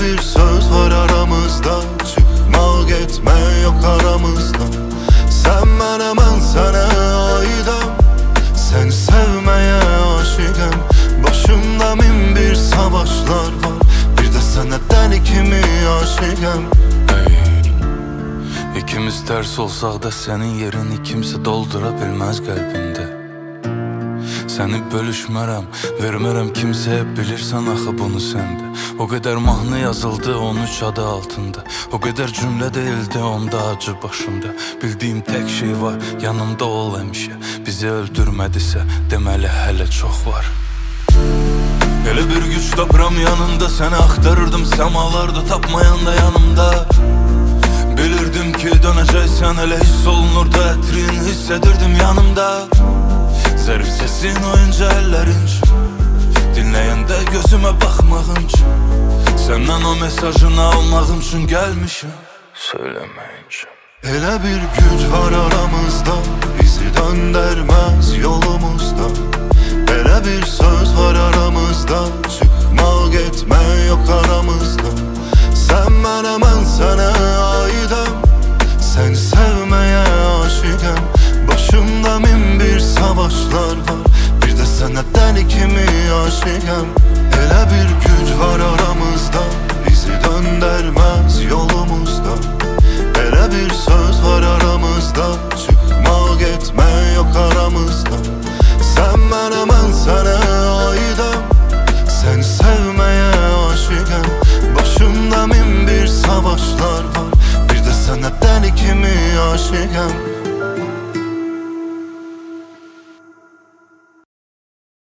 bir söz var aramızda, çıkma gitme yok aramızda. Sen mənəm, mən sənə aidəm, səni sevməyə aşiqəm. Başımda min bir savaşlar var, bir də sənə dəli kimi aşiqəm. İkimiz ters olsaq da sənin yerini kimsə doldura bilməz qəlbində. Səni bölüşmərəm, vermərəm kimsəyə, bilirsən axı bunu səndə. O qədər mahnı yazıldı 13 adı altında, o qədər cümlə deyildi onda acı başımda. Bildiyim tək şey var, yanımda ol həmişə. Bizi öldürmədisə, deməli hələ çox var. Elə bir güc tapıram yanında, səni axtarırdım səmalarda, tapmayanda yanımda. Bilirdim ki dönəcəksən, elə hiss olunurdu, ətrin hiss edirdim yanımda. Zərif sesin, oyuncu əllərin üçün, dinləyəndə gözümə baxmağın üçün, səndən o mesajını almağım üçün gəlmişəm, söyləməyin üçün. Elə bir güc var aramızda, bizi döndərməz yolumuzda. Elə bir söz var aramızda, çıkma getmə yok aramızda. Sen mənəm, mən sənə aidəm, səni sevməyə aşiqəm. Başımda min bir savaşlar var, bir də sənə dəli kimi aşiqəm. Elə bir güc var aramızda, bizi döndərməz yolumuzda. Elə bir söz var aramızda, çıkma getmə yok aramızda. Sen mənəm, mən sənə aidəm, səni sevməyə aşiqəm. Başımda min bir savaşlar var, bir də sənə dəli kimi aşiqəm.